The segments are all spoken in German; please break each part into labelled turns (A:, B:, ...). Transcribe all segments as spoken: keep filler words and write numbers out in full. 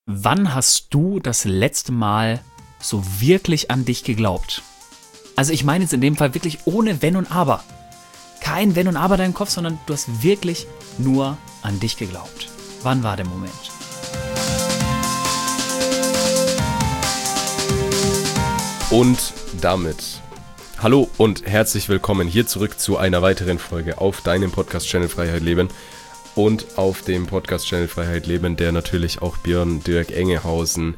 A: Wann hast du das letzte Mal so wirklich an dich geglaubt? Also ich meine jetzt in dem Fall wirklich ohne Wenn und Aber. Kein Wenn und Aber in deinem Kopf, sondern du hast wirklich nur an dich geglaubt. Wann war der Moment?
B: Und damit hallo und herzlich willkommen hier zurück zu einer weiteren Folge auf deinem Podcast-Channel Freiheit Leben und auf dem Podcast-Channel Freiheit Leben, der natürlich auch Björn Dirk Engehausen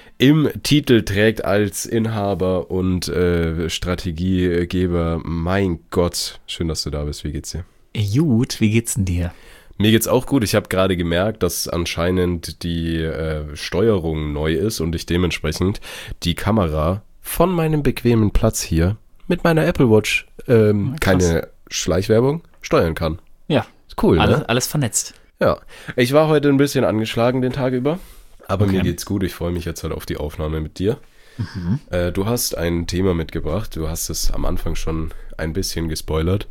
B: im Titel trägt als Inhaber und äh, Strategiegeber. Mein Gott, schön, dass du da bist. Wie geht's dir?
A: Gut, wie geht's denn dir?
B: Mir geht's auch gut. Ich habe gerade gemerkt, dass anscheinend die äh, Steuerung neu ist und ich dementsprechend die Kamera von meinem bequemen Platz hier mit meiner Apple Watch ähm, keine Schleichwerbung steuern kann.
A: Ja.
B: Ist cool,
A: alles,
B: ne?
A: Alles vernetzt.
B: Ja. Ich war heute ein bisschen angeschlagen den Tag über, aber
A: Okay.
B: mir geht's gut. Ich freue mich jetzt halt auf die Aufnahme mit dir.
A: Mhm.
B: Äh, du hast ein Thema mitgebracht. Du hast es am Anfang schon ein bisschen gespoilert.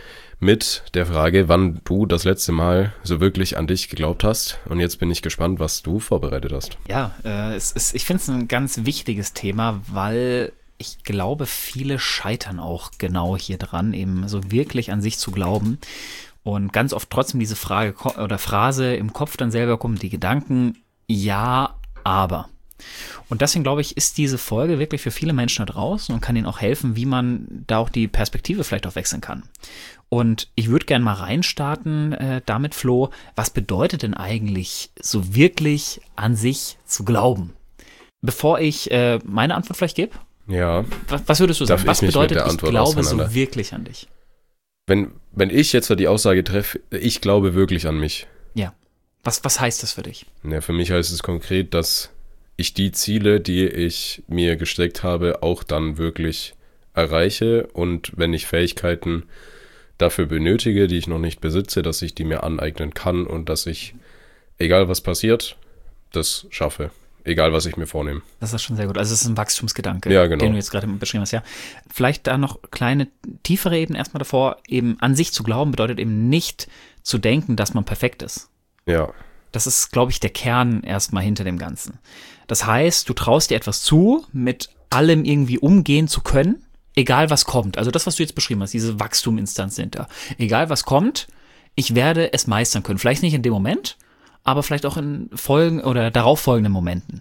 B: Mit der Frage, wann du das letzte Mal so wirklich an dich geglaubt hast. Und jetzt bin ich gespannt, was du vorbereitet hast.
A: Ja, äh, es ist, ich finde es ein ganz wichtiges Thema, weil ich glaube, viele scheitern auch genau hier dran, eben so wirklich an sich zu glauben. Und ganz oft trotzdem diese Frage ko- oder Phrase im Kopf dann selber kommen, die Gedanken, ja, aber. Und deswegen glaube ich, ist diese Folge wirklich für viele Menschen da draußen und kann ihnen auch helfen, wie man da auch die Perspektive vielleicht auch wechseln kann. Und ich würde gerne mal reinstarten äh, damit, Flo, was bedeutet denn eigentlich so wirklich an sich zu glauben? Bevor ich äh, meine Antwort vielleicht gebe,
B: Ja,
A: was, was würdest du sagen?
B: Darf
A: Was
B: ich mich
A: bedeutet,
B: mit der
A: ich
B: Antwort
A: glaube so
B: auseinander-
A: wirklich an dich?
B: wenn, wenn ich jetzt die Aussage treffe, ich glaube wirklich an mich.
A: Ja. Was, was heißt das für dich?
B: Ja, für mich heißt es konkret, dass ich die Ziele, die ich mir gesteckt habe, auch dann wirklich erreiche und wenn ich Fähigkeiten dafür benötige, die ich noch nicht besitze, dass ich die mir aneignen kann und dass ich, egal was passiert, das schaffe. Egal, was ich mir vornehme.
A: Das ist schon sehr gut. Also es ist ein Wachstumsgedanke,
B: Ja, genau.
A: den du jetzt gerade beschrieben hast. Ja, vielleicht da noch kleine, tiefere Ebenen erstmal davor. Eben an sich zu glauben bedeutet eben nicht zu denken, dass man perfekt ist.
B: Ja,
A: Das ist, glaube ich, der Kern erstmal hinter dem Ganzen. Das heißt, du traust dir etwas zu, mit allem irgendwie umgehen zu können, egal was kommt. Also das, was du jetzt beschrieben hast, diese Wachstuminstanz hinter. Egal was kommt, ich werde es meistern können. Vielleicht nicht in dem Moment, aber vielleicht auch in Folgen oder darauffolgenden Momenten.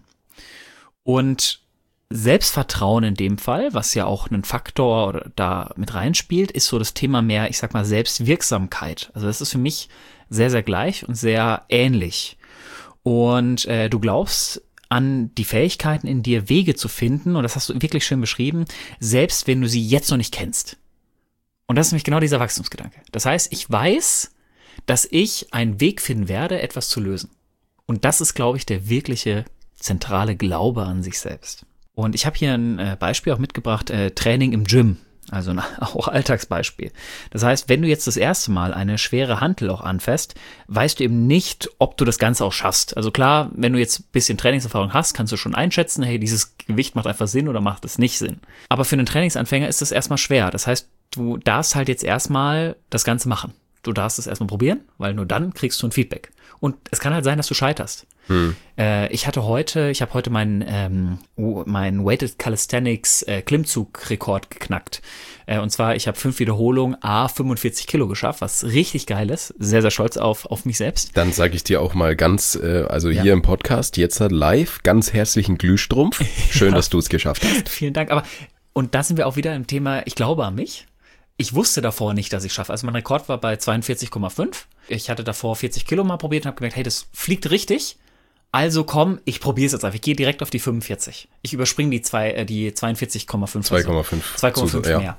A: Und Selbstvertrauen in dem Fall, was ja auch ein Faktor oder da mit reinspielt, ist so das Thema mehr, ich sag mal, Selbstwirksamkeit. Also das ist für mich sehr, sehr gleich und sehr ähnlich. Und äh, du glaubst an die Fähigkeiten in dir, Wege zu finden, und das hast du wirklich schön beschrieben, selbst wenn du sie jetzt noch nicht kennst. Und das ist nämlich genau dieser Wachstumsgedanke. Das heißt, ich weiß, dass ich einen Weg finden werde, etwas zu lösen. Und das ist, glaube ich, der wirkliche zentrale Glaube an sich selbst. Und ich habe hier ein äh, Beispiel auch mitgebracht, äh, Training im Gym, also ein auch Alltagsbeispiel. Das heißt, wenn du jetzt das erste Mal eine schwere Hantel auch anfasst, weißt du eben nicht, ob du das Ganze auch schaffst. Also klar, wenn du jetzt ein bisschen Trainingserfahrung hast, kannst du schon einschätzen, hey, dieses Gewicht macht einfach Sinn oder macht es nicht Sinn. Aber für einen Trainingsanfänger ist das erstmal schwer. Das heißt, du darfst halt jetzt erstmal das Ganze machen. Du darfst es erstmal probieren, weil nur dann kriegst du ein Feedback. Und es kann halt sein, dass du scheiterst. Hm. Äh, ich hatte heute, ich habe heute meinen ähm, oh, mein Weighted Calisthenics äh, Klimmzug-Rekord geknackt. Äh, und zwar, ich habe fünf Wiederholungen, a fünfundvierzig Kilo geschafft, was richtig geil ist. Sehr, sehr stolz auf, auf mich selbst.
B: dann sage ich dir auch mal ganz, äh, also
A: Ja.
B: hier im Podcast, jetzt halt live, ganz herzlichen Glühstrumpf. Schön,
A: Ja.
B: dass du es geschafft hast.
A: Vielen Dank. Aber, und da sind wir auch wieder im Thema, ich glaube an mich. Ich wusste davor nicht, dass ich schaffe. Also mein Rekord war bei zweiundvierzig Komma fünf. Ich hatte davor vierzig Kilo mal probiert und habe gemerkt, hey, das fliegt richtig. Also komm, ich probiere es jetzt einfach. Ich gehe direkt auf die fünfundvierzig. Ich überspringe die, zwei, äh, die zweiundvierzig Komma fünf.
B: zwei Komma fünf.
A: zwei Komma fünf
B: Ja.
A: mehr.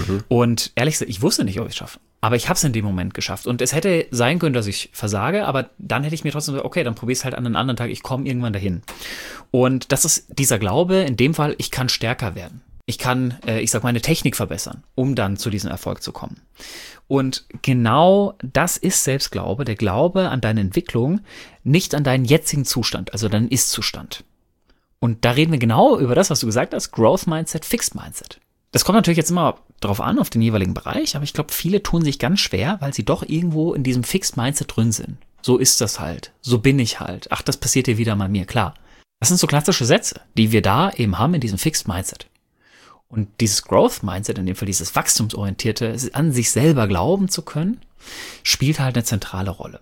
A: Und ehrlich gesagt, ich wusste nicht, ob ich es schaffe. Aber ich habe es in dem Moment geschafft. Und es hätte sein können, dass ich versage, aber dann hätte ich mir trotzdem gesagt, okay, dann probier es halt an einem anderen Tag. Ich komme irgendwann dahin. Und das ist dieser Glaube, in dem Fall, ich kann stärker werden. Ich kann, äh, ich sag meine Technik verbessern, um dann zu diesem Erfolg zu kommen. Und genau das ist Selbstglaube, der Glaube an deine Entwicklung, nicht an deinen jetzigen Zustand, also deinen Ist-Zustand. Und da reden wir genau über das, was du gesagt hast, Growth Mindset, Fixed Mindset. Das kommt natürlich jetzt immer drauf an, auf den jeweiligen Bereich, aber ich glaube, viele tun sich ganz schwer, weil sie doch irgendwo in diesem Fixed Mindset drin sind. So ist das halt, so bin ich halt. Ach, das passiert ja wieder mal mir, klar. Das sind so klassische Sätze, die wir da eben haben in diesem Fixed Mindset. Und dieses Growth Mindset, in dem Fall dieses wachstumsorientierte, an sich selber glauben zu können, spielt halt eine zentrale Rolle.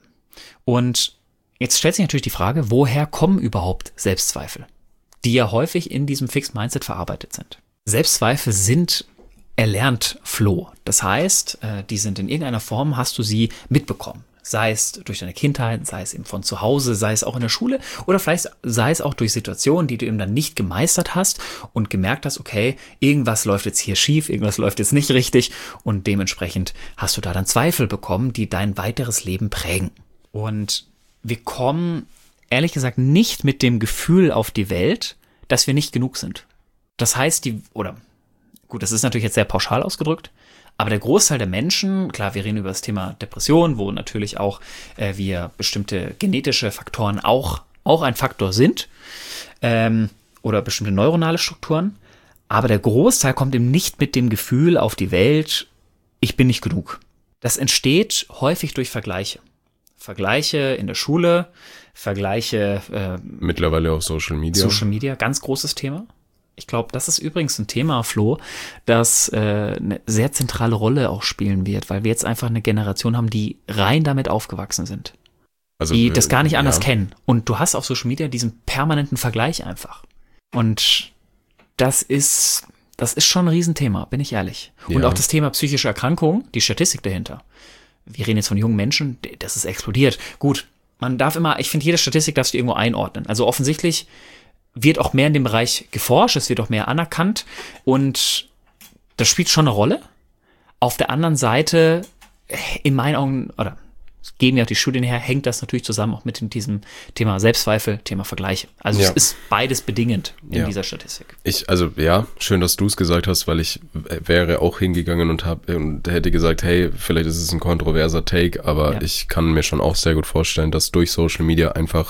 A: Und jetzt stellt sich natürlich die Frage, woher kommen überhaupt Selbstzweifel, die ja häufig in diesem Fixed Mindset verarbeitet sind. Selbstzweifel sind erlernt Flo. Das heißt, die sind in irgendeiner Form, hast du sie mitbekommen. Sei es durch deine Kindheit, sei es eben von zu Hause, sei es auch in der Schule oder vielleicht sei es auch durch Situationen, die du eben dann nicht gemeistert hast und gemerkt hast, okay, irgendwas läuft jetzt hier schief, irgendwas läuft jetzt nicht richtig und dementsprechend hast du da dann Zweifel bekommen, die dein weiteres Leben prägen. Und wir kommen, ehrlich gesagt, nicht mit dem Gefühl auf die Welt, dass wir nicht genug sind. Das heißt, die, oder gut, das ist natürlich jetzt sehr pauschal ausgedrückt, aber der Großteil der Menschen, klar, wir reden über das Thema Depression, wo natürlich auch äh, wir bestimmte genetische Faktoren auch, auch ein Faktor sind ähm, oder bestimmte neuronale Strukturen, aber der Großteil kommt eben nicht mit dem Gefühl auf die Welt, ich bin nicht genug. Das entsteht häufig durch Vergleiche. Vergleiche in der Schule, Vergleiche äh,
B: mittlerweile auf Social Media.
A: Social Media, ganz großes Thema. Ich glaube, das ist übrigens ein Thema, Flo, das äh, eine sehr zentrale Rolle auch spielen wird, weil wir jetzt einfach eine Generation haben, die rein damit aufgewachsen sind. Also, die das gar nicht äh, anders ja. kennen. Und du hast auf Social Media diesen permanenten Vergleich einfach. Und das ist, das ist schon ein Riesenthema, bin ich ehrlich. Ja. Und auch das Thema psychische Erkrankung, die Statistik dahinter. Wir reden jetzt von jungen Menschen, das ist explodiert. Gut, man darf immer, ich finde, jede Statistik darfst du irgendwo einordnen. Also offensichtlich wird auch mehr in dem Bereich geforscht, es wird auch mehr anerkannt und das spielt schon eine Rolle. Auf der anderen Seite, in meinen Augen, oder geben ja auch die Studien her, hängt das natürlich zusammen auch mit diesem Thema Selbstzweifel, Thema Vergleiche. Also ja. es ist beides bedingend in ja. dieser Statistik.
B: Ich, also ja, schön, dass du es gesagt hast, weil ich wäre auch hingegangen und, hab, und hätte gesagt, hey, vielleicht ist es ein kontroverser Take, aber ja. ich kann mir schon auch sehr gut vorstellen, dass durch Social Media einfach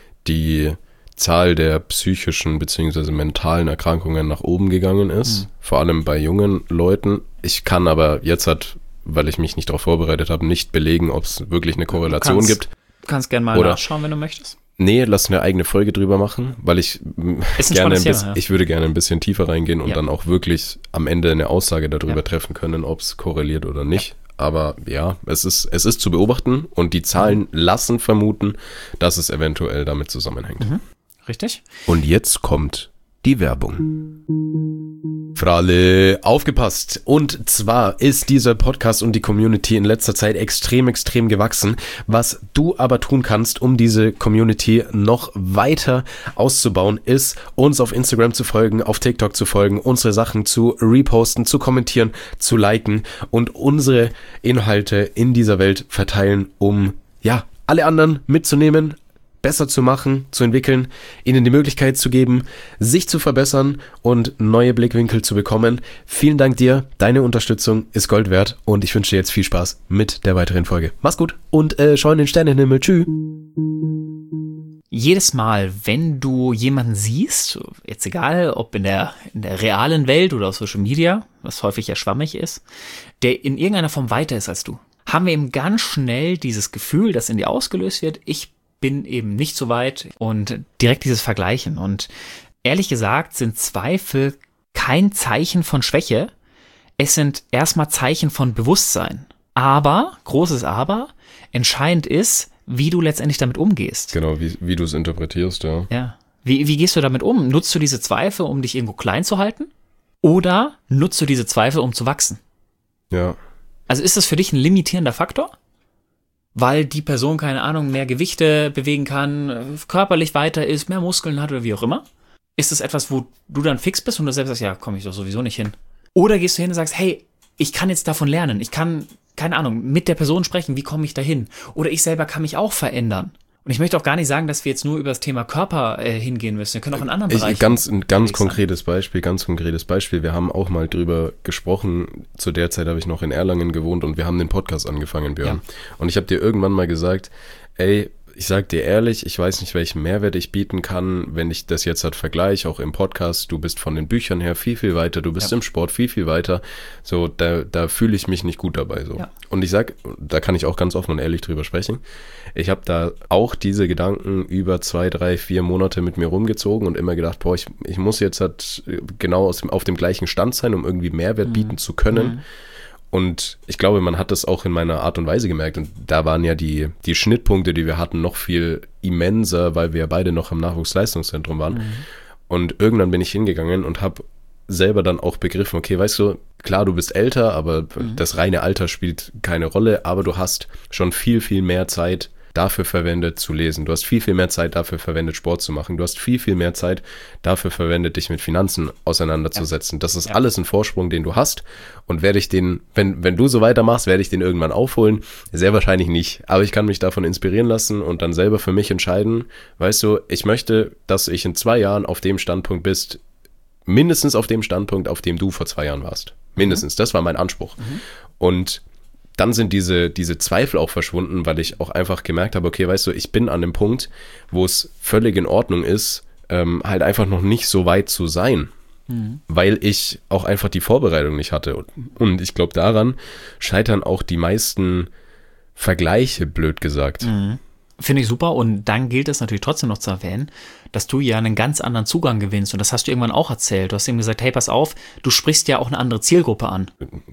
B: die Zahl der psychischen bzw. mentalen Erkrankungen nach oben gegangen ist, mhm. vor allem bei jungen Leuten. Ich kann aber jetzt halt, weil ich mich nicht darauf vorbereitet habe, nicht belegen, ob es wirklich eine Korrelation
A: du kannst,
B: gibt.
A: Du kannst gerne mal Oder, nachschauen, wenn du möchtest.
B: Nee, lass eine eigene Folge drüber machen, weil ich
A: ist ein
B: gerne ein
A: bisschen,
B: bisschen,
A: ja.
B: ich würde gerne ein bisschen tiefer reingehen und
A: ja.
B: dann auch wirklich am Ende eine Aussage darüber
A: ja.
B: treffen können, ob es korreliert oder nicht. Ja. Aber ja, es ist, es ist zu beobachten und die Zahlen mhm. lassen vermuten, dass es eventuell damit zusammenhängt.
A: Mhm. Richtig.
B: Und jetzt kommt die Werbung. Für alle aufgepasst. Und zwar ist dieser Podcast und die Community in letzter Zeit extrem, extrem gewachsen. Was du aber tun kannst, um diese Community noch weiter auszubauen, ist, uns auf Instagram zu folgen, auf TikTok zu folgen, unsere Sachen zu reposten, zu kommentieren, zu liken und unsere Inhalte in dieser Welt verteilen, um, ja, alle anderen mitzunehmen, besser zu machen, zu entwickeln, ihnen die Möglichkeit zu geben, sich zu verbessern und neue Blickwinkel zu bekommen. Vielen Dank dir, deine Unterstützung ist Gold wert und ich wünsche dir jetzt viel Spaß mit der weiteren Folge. Mach's gut und äh, schau in den Sternenhimmel. Tschüss.
A: Jedes Mal, wenn du jemanden siehst, jetzt egal, ob in der, in der realen Welt oder auf Social Media, was häufig ja schwammig ist, der in irgendeiner Form weiter ist als du, haben wir eben ganz schnell dieses Gefühl, das in dir ausgelöst wird, ich bin eben nicht so weit und direkt dieses Vergleichen. Und ehrlich gesagt sind Zweifel kein Zeichen von Schwäche. Es sind erstmal Zeichen von Bewusstsein. Aber, großes Aber, entscheidend ist, wie du letztendlich damit umgehst.
B: Genau, wie, wie du es interpretierst, ja.
A: Ja. Wie, wie gehst du damit um? Nutzt du diese Zweifel, um dich irgendwo klein zu halten? Oder nutzt du diese Zweifel, um zu wachsen?
B: Ja.
A: Also ist das für dich ein limitierender Faktor? Weil die Person, keine Ahnung, mehr Gewichte bewegen kann, körperlich weiter ist, mehr Muskeln hat oder wie auch immer? Ist das etwas, wo du dann fix bist und du selbst sagst, ja, komme ich doch sowieso nicht hin? Oder gehst du hin und sagst, hey, ich kann jetzt davon lernen, ich kann, keine Ahnung, mit der Person sprechen, wie komme ich da hin? Oder ich selber kann mich auch verändern. Und ich möchte auch gar nicht sagen, dass wir jetzt nur über das Thema Körper äh, hingehen müssen. Wir können auch in anderen
B: ich,
A: Bereichen.
B: Ganz, ein ganz konkretes Beispiel, ganz konkretes Beispiel. Wir haben auch mal drüber gesprochen. Zu der Zeit habe ich noch in Erlangen gewohnt und wir haben den Podcast angefangen, Björn. Ja. Und ich habe dir irgendwann mal gesagt, ey, ich sag dir ehrlich, ich weiß nicht, welchen Mehrwert ich bieten kann, wenn ich das jetzt halt vergleiche, auch im Podcast. Du bist von den Büchern her viel, viel weiter, du bist ja. im Sport viel, viel weiter. So, da, da fühle ich mich nicht gut dabei. So. Ja. Und ich sag, da kann ich auch ganz offen und ehrlich drüber sprechen. Ich habe da auch diese Gedanken über zwei, drei, vier Monate mit mir rumgezogen und immer gedacht, boah, ich, ich muss jetzt halt genau aus dem, auf dem gleichen Stand sein, um irgendwie Mehrwert mhm. bieten zu können. Mhm. Und ich glaube, man hat das auch in meiner Art und Weise gemerkt. Und da waren ja die, die Schnittpunkte, die wir hatten, noch viel immenser, weil wir ja beide noch im Nachwuchsleistungszentrum waren. Mhm. Und irgendwann bin ich hingegangen und habe selber dann auch begriffen, okay, weißt du, klar, du bist älter, aber mhm. das reine Alter spielt keine Rolle, aber du hast schon viel, viel mehr Zeit dafür verwendet zu lesen. Du hast viel, viel mehr Zeit dafür verwendet, Sport zu machen. Du hast viel, viel mehr Zeit dafür verwendet, dich mit Finanzen auseinanderzusetzen. Ja. Das ist ja. alles ein Vorsprung, den du hast. Und werde ich den, wenn, wenn du so weitermachst, werde ich den irgendwann aufholen? Sehr wahrscheinlich nicht. Aber ich kann mich davon inspirieren lassen und dann selber für mich entscheiden. Weißt du, ich möchte, dass ich in zwei Jahren auf dem Standpunkt bist, mindestens auf dem Standpunkt, auf dem du vor zwei Jahren warst. Mindestens. Mhm. Das war mein Anspruch. Mhm. Und dann sind diese, diese Zweifel auch verschwunden, weil ich auch einfach gemerkt habe, okay, weißt du, ich bin an dem Punkt, wo es völlig in Ordnung ist, ähm, halt einfach noch nicht so weit zu sein, mhm. weil ich auch einfach die Vorbereitung nicht hatte. Und, und ich glaube, daran scheitern auch die meisten Vergleiche, blöd gesagt.
A: Mhm. Finde ich super. Und dann gilt es natürlich trotzdem noch zu erwähnen, dass du ja einen ganz anderen Zugang gewinnst. Und das hast du irgendwann auch erzählt. Du hast eben gesagt, hey, pass auf, du sprichst ja auch eine andere Zielgruppe an.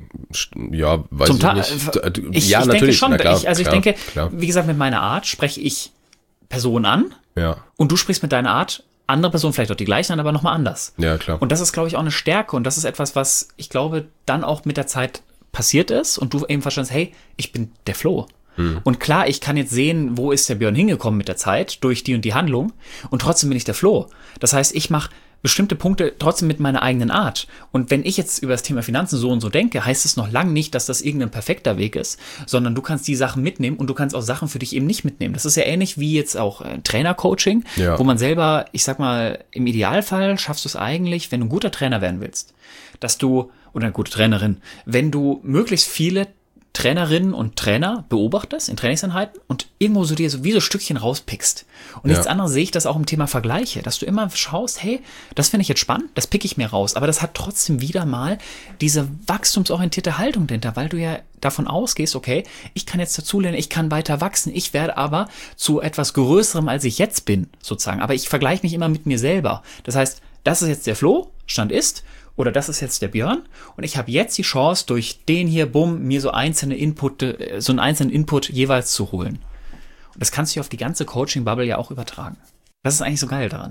B: Ja, weiß
A: Zum
B: ich
A: Ta-
B: nicht.
A: Ich,
B: ja,
A: ich
B: natürlich.
A: denke schon.
B: Na klar,
A: ich, also
B: klar,
A: ich denke,
B: klar.
A: wie gesagt, mit meiner Art spreche ich Personen an.
B: Ja.
A: Und du sprichst mit deiner Art andere Personen, vielleicht auch die gleichen an, aber nochmal anders.
B: Ja, klar.
A: Und das ist, glaube ich, auch eine Stärke. Und das ist etwas, was ich glaube, dann auch mit der Zeit passiert ist. Und du eben verstehst, hey, ich bin der Flo. Und klar, ich kann jetzt sehen, wo ist der Björn hingekommen mit der Zeit, durch die und die Handlung. Und trotzdem bin ich der Flo. Das heißt, ich mache bestimmte Punkte trotzdem mit meiner eigenen Art. Und wenn ich jetzt über das Thema Finanzen so und so denke, heißt es noch lange nicht, dass das irgendein perfekter Weg ist, sondern du kannst die Sachen mitnehmen und du kannst auch Sachen für dich eben nicht mitnehmen. Das ist ja ähnlich wie jetzt auch äh, Trainer-Coaching, ja. wo man selber, ich sag mal, im Idealfall schaffst du es eigentlich, wenn du ein guter Trainer werden willst, dass du, oder eine gute Trainerin, wenn du möglichst viele Trainerinnen und Trainer beobachtest in Trainingseinheiten und irgendwo so dir so wie so Stückchen rauspickst. Und nichts ja. anderes sehe ich das auch im Thema Vergleiche, dass du immer schaust, hey, das finde ich jetzt spannend, das picke ich mir raus, aber das hat trotzdem wieder mal diese wachstumsorientierte Haltung dahinter, weil du ja davon ausgehst, okay, ich kann jetzt dazulernen, ich kann weiter wachsen, ich werde aber zu etwas Größerem, als ich jetzt bin, sozusagen. Aber ich vergleiche mich immer mit mir selber. Das heißt, das ist jetzt der Flo, Stand ist, oder das ist jetzt der Björn und ich habe jetzt die Chance, durch den hier, bumm, mir so einzelne Input, so einen einzelnen Input jeweils zu holen. Und das kannst du auf die ganze Coaching-Bubble ja auch übertragen. Das ist eigentlich so geil daran.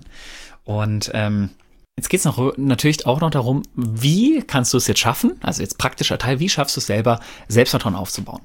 A: Und ähm, jetzt geht es noch natürlich auch noch darum, wie kannst du es jetzt schaffen, also jetzt praktischer Teil, wie schaffst du es selber, Selbstvertrauen aufzubauen?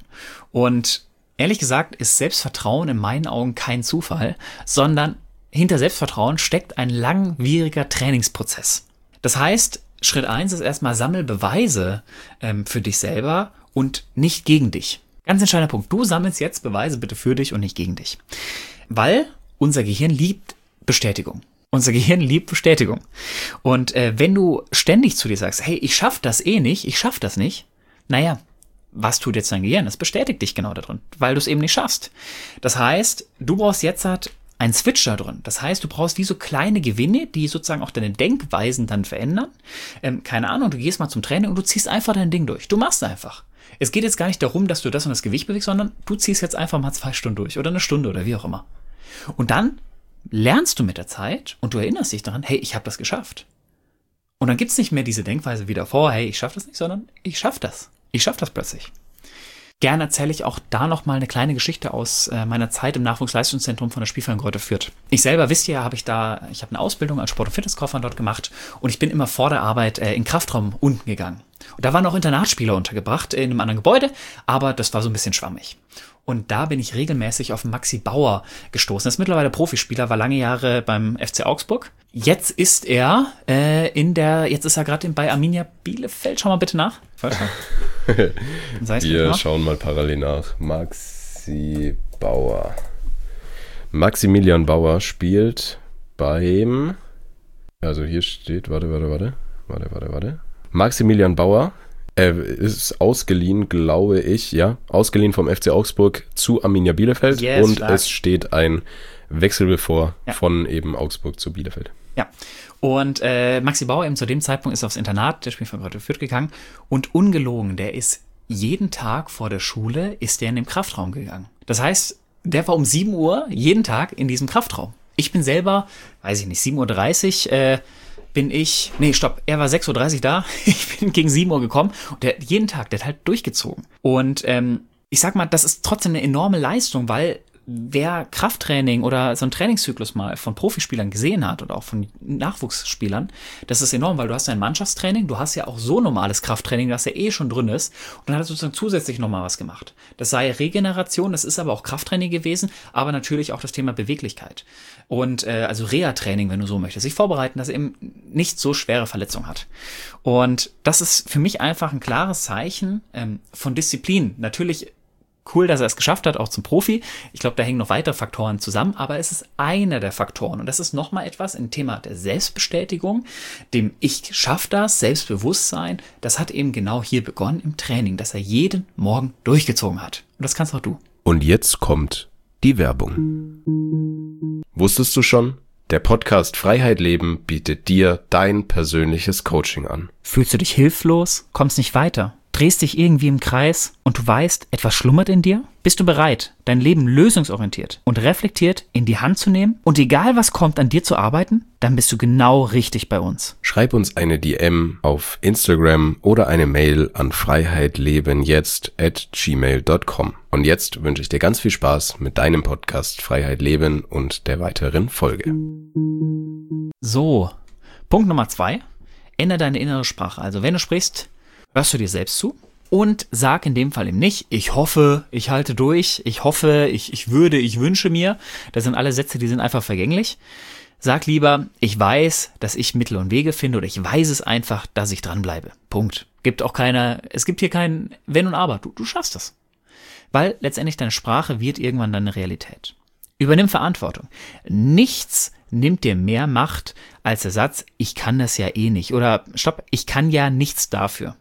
A: Und ehrlich gesagt ist Selbstvertrauen in meinen Augen kein Zufall, sondern hinter Selbstvertrauen steckt ein langwieriger Trainingsprozess. Das heißt, Schritt eins ist erstmal, sammel Beweise ähm, für dich selber und nicht gegen dich. Ganz entscheidender Punkt. Du sammelst jetzt Beweise bitte für dich und nicht gegen dich. Weil unser Gehirn liebt Bestätigung. Unser Gehirn liebt Bestätigung. Und äh, wenn du ständig zu dir sagst, hey, ich schaff das eh nicht, ich schaff das nicht, naja, was tut jetzt dein Gehirn? Das bestätigt dich genau darin, weil du es eben nicht schaffst. Das heißt, du brauchst jetzt halt ein Switch da drin. Das heißt, du brauchst wie so kleine Gewinne, die sozusagen auch deine Denkweisen dann verändern. Ähm, keine Ahnung, du gehst mal zum Training und du ziehst einfach dein Ding durch. Du machst einfach. Es geht jetzt gar nicht darum, dass du das und das Gewicht bewegst, sondern du ziehst jetzt einfach mal zwei Stunden durch oder eine Stunde oder wie auch immer. Und dann lernst du mit der Zeit und du erinnerst dich daran, hey, ich habe das geschafft. Und dann gibt's nicht mehr diese Denkweise wie davor, hey, ich schaffe das nicht, sondern ich schaffe das. Ich schaffe das plötzlich. Gerne erzähle ich auch da nochmal eine kleine Geschichte aus äh, meiner Zeit im Nachwuchsleistungszentrum von der Spielverein Greuther Fürth. Ich selber, wisst ihr ja, habe ich da, ich habe eine Ausbildung als Sport- und Fitnesskaufmann dort gemacht und ich bin immer vor der Arbeit äh, in den Kraftraum unten gegangen. Und da waren auch Internatsspieler untergebracht in einem anderen Gebäude, aber das war so ein bisschen schwammig. Und da bin ich regelmäßig auf Maxi Bauer gestoßen. Er ist mittlerweile Profispieler, war lange Jahre beim F C Augsburg. Jetzt ist er äh, in der, jetzt ist er gerade bei Arminia Bielefeld. Schau mal bitte nach.
B: Wir schauen mal parallel nach. Maxi Bauer. Maximilian Bauer spielt beim, also hier steht, warte, warte, warte, warte, warte, warte. Maximilian Bauer Er ist ausgeliehen, glaube ich, ja, ausgeliehen vom F C Augsburg zu Arminia Bielefeld
A: Yes,
B: und
A: stark.
B: es steht ein Wechsel bevor
A: Ja.
B: von eben Augsburg zu Bielefeld.
A: Ja, und äh, Maxi Bauer eben zu dem Zeitpunkt ist aufs Internat, der spielt von Greuther Fürth gegangen und ungelogen, der ist jeden Tag vor der Schule, ist der in den Kraftraum gegangen. Das heißt, der war um sieben Uhr jeden Tag in diesem Kraftraum. Ich bin selber, weiß ich nicht, sieben Uhr dreißig äh, bin ich, nee, stopp, er war sechs Uhr dreißig da, ich bin gegen sieben Uhr gekommen und der jeden Tag, der hat halt durchgezogen. Und ähm, ich sag mal, das ist trotzdem eine enorme Leistung, weil wer Krafttraining oder so einen Trainingszyklus mal von Profispielern gesehen hat oder auch von Nachwuchsspielern, das ist enorm, weil du hast ja ein Mannschaftstraining, du hast ja auch so normales Krafttraining, das ja eh schon drin ist und dann hat er sozusagen zusätzlich nochmal was gemacht. Das sei Regeneration, das ist aber auch Krafttraining gewesen, aber natürlich auch das Thema Beweglichkeit und äh, also Reha-Training, wenn du so möchtest, sich vorbereiten, dass er eben nicht so schwere Verletzungen hat. Und das ist für mich einfach ein klares Zeichen ähm, von Disziplin. Natürlich cool, dass er es geschafft hat, auch zum Profi. Ich glaube, da hängen noch weitere Faktoren zusammen, aber es ist einer der Faktoren. Und das ist nochmal etwas im Thema der Selbstbestätigung, dem Ich schaff das, Selbstbewusstsein. Das hat eben genau hier begonnen im Training, dass er jeden Morgen durchgezogen hat. Und das kannst auch du.
B: Und jetzt kommt die Werbung. Wusstest du schon? Der Podcast Freiheit Leben bietet dir dein persönliches Coaching an.
A: Fühlst du dich hilflos? Kommst nicht weiter? Drehst dich irgendwie im Kreis und du weißt, etwas schlummert in dir? Bist du bereit, dein Leben lösungsorientiert und reflektiert in die Hand zu nehmen und egal was kommt, an dir zu arbeiten? Dann bist du genau richtig bei uns.
B: Schreib uns eine D M auf Instagram oder eine Mail an freiheitlebenjetzt at gmail dot com. Und jetzt wünsche ich dir ganz viel Spaß mit deinem Podcast Freiheit Leben und der weiteren Folge.
A: So, Punkt Nummer zwei. Ändere deine innere Sprache. Also wenn du sprichst, hörst du dir selbst zu und sag in dem Fall eben nicht, ich hoffe, ich halte durch, ich hoffe, ich, ich würde, ich wünsche mir. Das sind alle Sätze, die sind einfach vergänglich. Sag lieber, ich weiß, dass ich Mittel und Wege finde oder ich weiß es einfach, dass ich dranbleibe. Punkt. Gibt auch keiner, es gibt hier kein Wenn und Aber. Du, du schaffst das. Weil letztendlich deine Sprache wird irgendwann deine Realität. Übernimm Verantwortung. Nichts nimmt dir mehr Macht als der Satz, ich kann das ja eh nicht. Oder stopp, ich kann ja nichts dafür.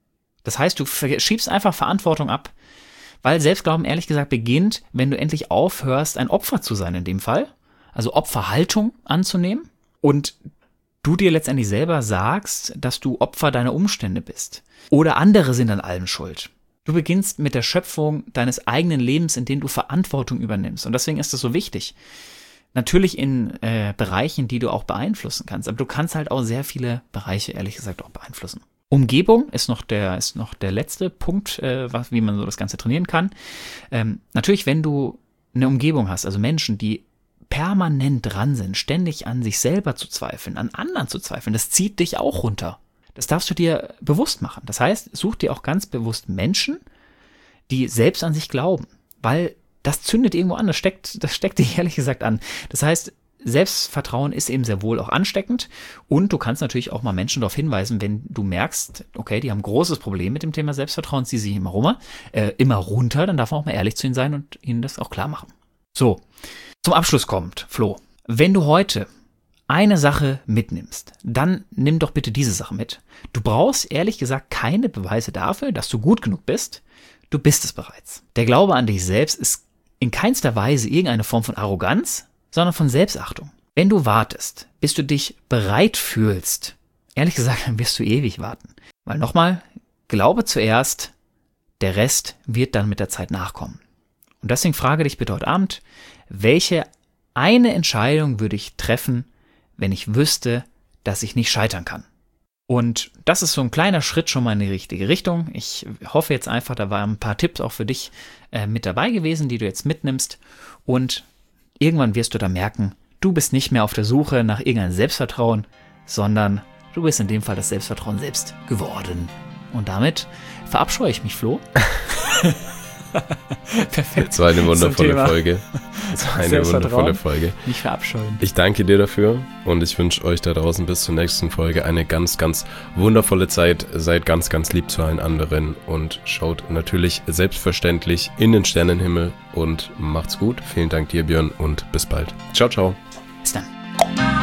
A: Das heißt, du schiebst einfach Verantwortung ab, weil Selbstglauben ehrlich gesagt beginnt, wenn du endlich aufhörst, ein Opfer zu sein in dem Fall, also Opferhaltung anzunehmen und du dir letztendlich selber sagst, dass du Opfer deiner Umstände bist oder andere sind an allem schuld. Du beginnst mit der Schöpfung deines eigenen Lebens, in dem du Verantwortung übernimmst und deswegen ist das so wichtig. Natürlich in äh, Bereichen, die du auch beeinflussen kannst, aber du kannst halt auch sehr viele Bereiche ehrlich gesagt auch beeinflussen. Umgebung ist noch der ist noch der letzte Punkt, äh, was, wie man so das Ganze trainieren kann. Ähm, natürlich, wenn du eine Umgebung hast, also Menschen, die permanent dran sind, ständig an sich selber zu zweifeln, an anderen zu zweifeln, das zieht dich auch runter. Das darfst du dir bewusst machen. Das heißt, such dir auch ganz bewusst Menschen, die selbst an sich glauben, weil das zündet irgendwo an, das steckt, das steckt dich ehrlich gesagt an. Das heißt, Selbstvertrauen ist eben sehr wohl auch ansteckend und du kannst natürlich auch mal Menschen darauf hinweisen, wenn du merkst, okay, die haben ein großes Problem mit dem Thema Selbstvertrauen, ziehen sich immer rum, äh, immer runter, dann darf man auch mal ehrlich zu ihnen sein und ihnen das auch klar machen. So, zum Abschluss kommt, Flo, wenn du heute eine Sache mitnimmst, dann nimm doch bitte diese Sache mit. Du brauchst ehrlich gesagt keine Beweise dafür, dass du gut genug bist, du bist es bereits. Der Glaube an dich selbst ist in keinster Weise irgendeine Form von Arroganz, sondern von Selbstachtung. Wenn du wartest, bis du dich bereit fühlst, ehrlich gesagt, dann wirst du ewig warten. Weil nochmal, glaube zuerst, der Rest wird dann mit der Zeit nachkommen. Und deswegen frage dich bitte heute Abend, welche eine Entscheidung würde ich treffen, wenn ich wüsste, dass ich nicht scheitern kann? Und das ist so ein kleiner Schritt schon mal in die richtige Richtung. Ich hoffe jetzt einfach, da waren ein paar Tipps auch für dich äh, mit dabei gewesen, die du jetzt mitnimmst. Und irgendwann wirst du da merken, du bist nicht mehr auf der Suche nach irgendeinem Selbstvertrauen, sondern du bist in dem Fall das Selbstvertrauen selbst geworden. Und damit verabscheue ich mich, Flo. Perfekt.
B: Das war eine wundervolle Folge. Das war eine wundervolle Folge.
A: Nicht verabscheuen.
B: Ich danke dir dafür und ich wünsche euch da draußen bis zur nächsten Folge eine ganz, ganz wundervolle Zeit. Seid ganz, ganz lieb zu allen anderen und schaut natürlich selbstverständlich in den Sternenhimmel und macht's gut. Vielen Dank dir, Björn, und bis bald. Ciao, ciao.
A: Bis dann.